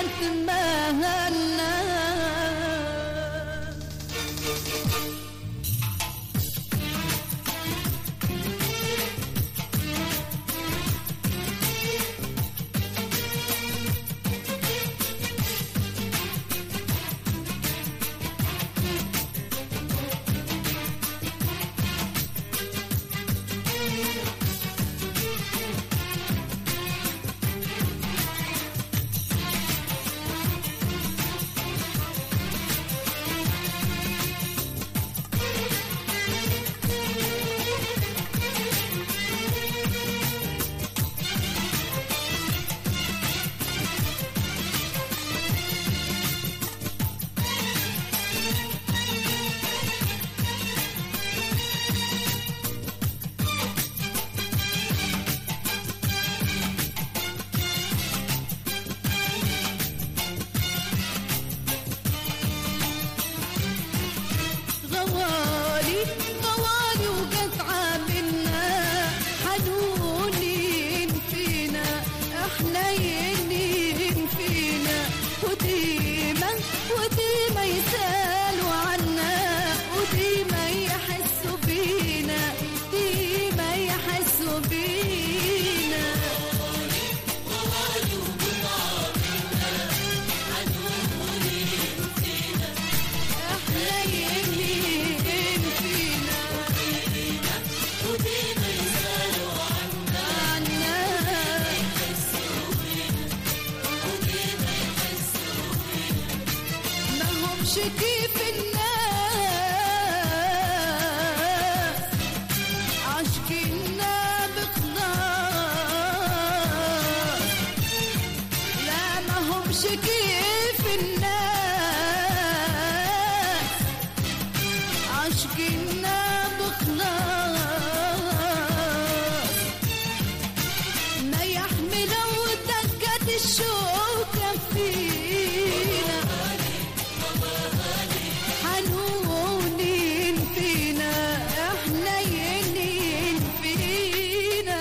يتمهنى. غوالي وقطعة منا حنونين فينا حنينين فينا وديما يسألوا عنا وديما يحسوا بينا ديما يحسوا بينا. غوالي وقطعة منا حنونين فينا حنينين فينا وديما يسألوا عنا يحسوا بينا وديما يحسوا بينا. ما همش كيف الناس عاشقيننا بخلاص. لا ما همش كيف الناس عاشقيننا بخلاص. ما يحملوا دقة الشوكة فينا حنونين فينا حنينين فينا.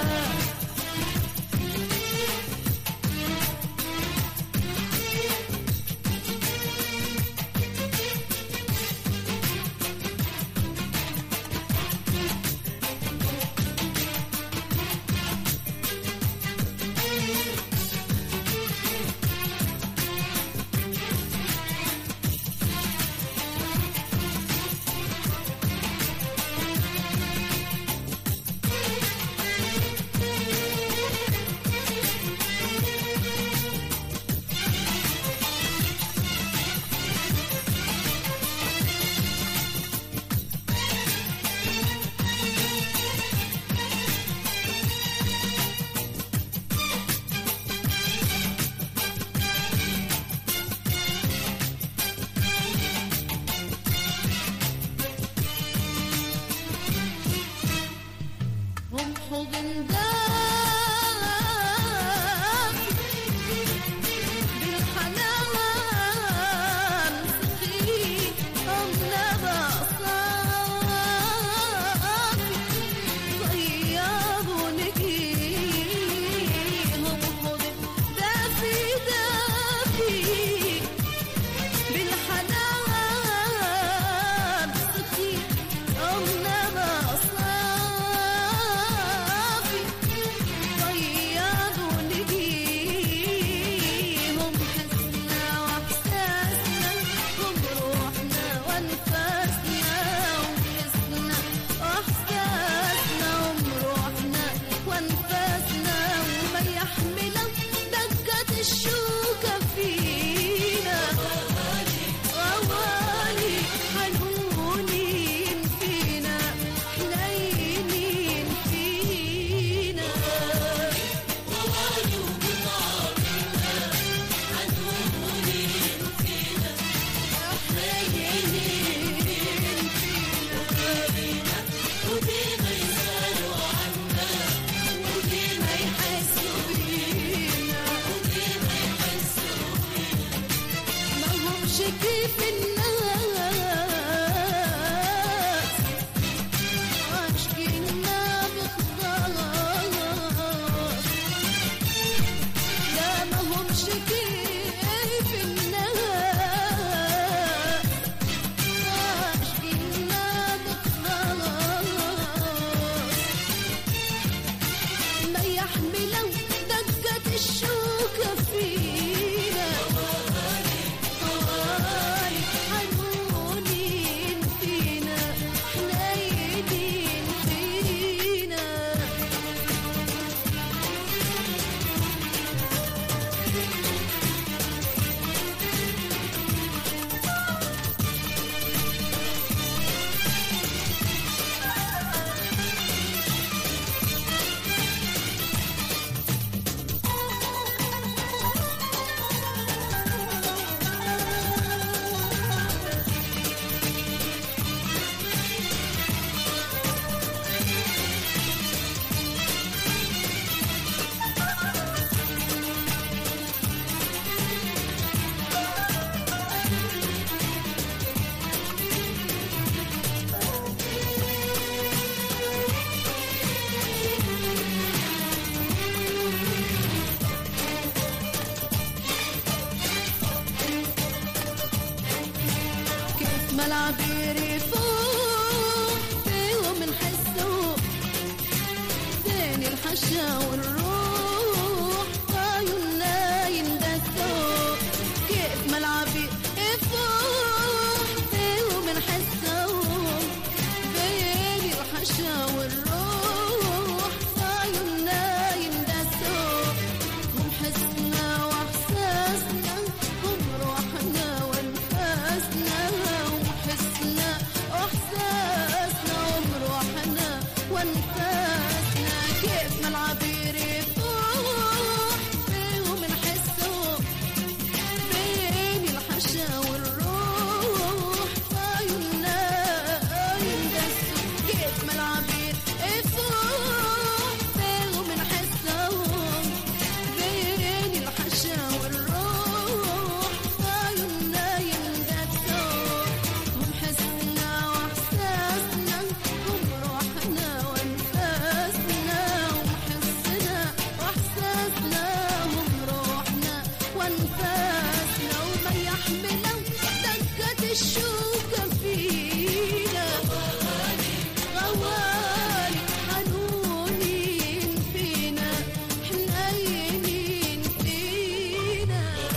هم حضن دافي بالحنان سخي هم نبع صافي طيب ونقي. هم حضن دافي بالحنان سخي هم نبع صافي طيب ونقيهم. حسنا واحساسنا هم روحنا وانفاسنا وحسنا واحساسنا هم روحنا وانفاسنا. وما يحمل دقة الشوكة فينا غوالي حنونين فينا حنينين فينا. غوالي وقطعة منا حنونين فينا حنينين فينا وديما يسألوا عنا وديما يحسوا بينا وديما يحسوا بينا. ما همش كيف الناس عاشقيننا بخلاص. لا ما همش كيف العبير يفوق فيهم نحسوا تاني الحشا والروح عيوننا يندسوا كيف ما العبير يفوق فيهم نحسوا تاني الحشا والروح عيوننا يندسوا هم حسنا واحساسنا هم روحنا وانفاسنا هم حسنا واحساسنا هم روحنا وانفاسنا كيف ما العبير يفوح فيهم نحسوا بين الحشا والروح عيوننا يندسوا كيف ما العبير يفوح فيهم نحسوا بين الحشا والروح عيوننا يندسوا هم حسنا واحساسنا هم روحنا وانفاسنا هم حسنا واحساسنا هم روحنا وانفاسنا وما يحملوا دقة الشوكة فينا غوالي حنونين فينا حنينين فينا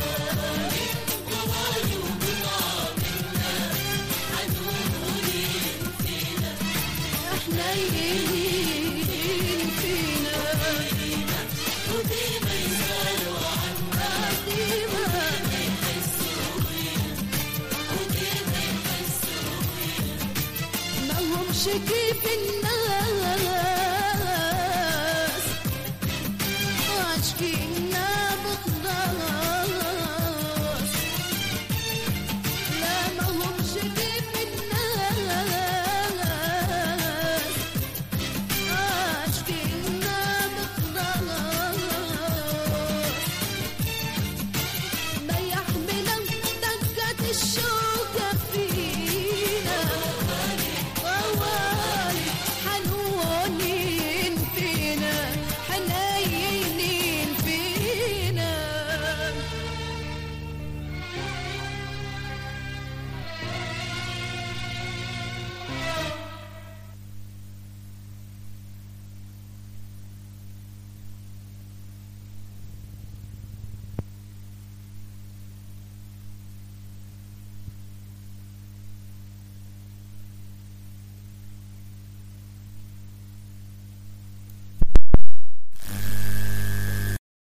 حنينين فينا وديما يسألوا عنا ديما ما همش كيف الناس عاشقين